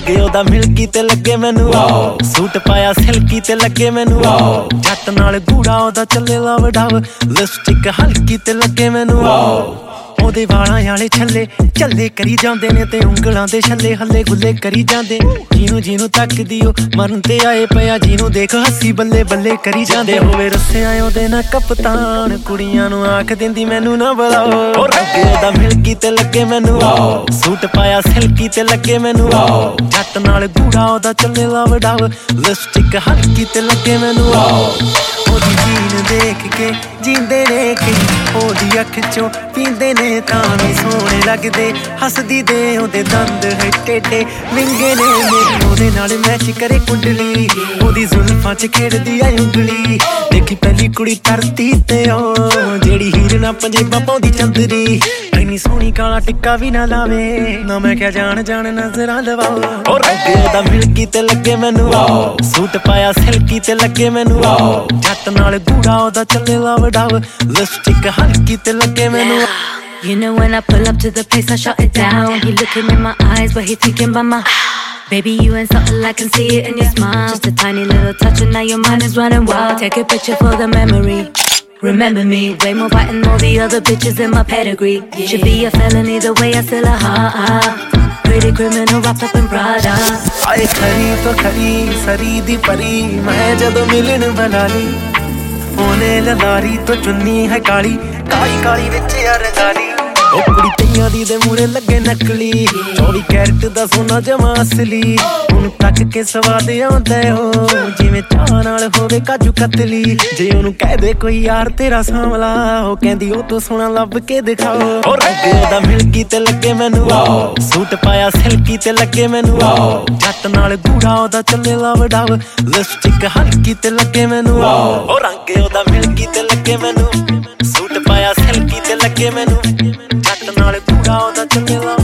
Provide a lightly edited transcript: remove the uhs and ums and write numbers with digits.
रंग ओदा मिल्की ते लगे मैनू सूट पाया सिल्की ते लगे मैनू जट नाल गूड़ा ओदा चले लव डव लिपस्टिक हल्की ते लगे मैनू ओदे वालां वाले छल्ले चले करी जांदे ने ते उंगलां दे छल्ले हल्ले गुल्ले करी जांदे जीनू जीनू तकदी ओ मरन ते आए पिया जीनू देख हसी बल्ले बल्ले करी जांदे होवे रस्से आए ओदे ना कप्तान कुड़ियां नू आख दिंदी मैनू ना बुलाओ ओ रंग ओदा मिल्की ते लगे मैनू सूट पाया सिल्की ते लगे मैनू जट नाल गूड़ा ओदा चले लव डव लिपस्टिक हल्की ते लगे मैनू ओदी जीन देख के जींदे ने कई ओदी अख चों पींदे ने तां वी सोहणे लगदे हसदी दे ओदे दंद है टेढ़े विंगे ने मेरी ओदे नाल मैच करे कुंडली ओदी जुल्फां च खेड़दी आई उंगली देखी पहली कुड़ी धरती ते ओ जेड़ी हीर ना पंजेबां पाउंदी चंदरी इन्नी सोहनी काला टिक्का भी ना लावे ना मैं क्या जान जान नजरां लवाओ ओ रंग ओदा मिल्की ते लगे मैनू सूट पाया सिल्की ते लगे मैनू जट नाल गूड़ा ओदा चले लव डव लिपस्टिक हल्की ते लगे मैनू You know when I pull up to the place, I shut it down. He looking in my eyes, but he thinking about my baby, you ain't something I can see it in your smile. Just a tiny little touch and now your mind is running wild. Take a picture for the memory. Remember me, way more white than all the other bitches in my pedigree. Should be a felony the way I still a heart. Pretty criminal wrapped up in Prada. आए खरी तो खरी सरी दी परी मैं जदों मिलन बना ली ओने ललारी तो चुन्नी है काली काली काली विच यार गाली ओ कुड़ी तैयां दी दे मूरे लगे नकली 24 कैरेट दा सोना जमा असली हुण तक के स्वाद आउंदा हो जिवें चाह नाल होवे काजू कतली जे ओनू कह दे कोई यार तेरा सामला ओ कहंदी ओ तो सोना लब के दिखाओ ओ रंग ओदा मिल्की ते लगे मैनू सूट पाया सिल्की ते लगे मैनू जट नाल गूड़ा ओदा चले लव डव लिपस्टिक हल्की ते लगे मैनू ओ रंग ओदा मिल्की ते लगे मैनू सूट पाया सिल्की ते लगे मैनू जट नाल गूड़ा ओदा चले लव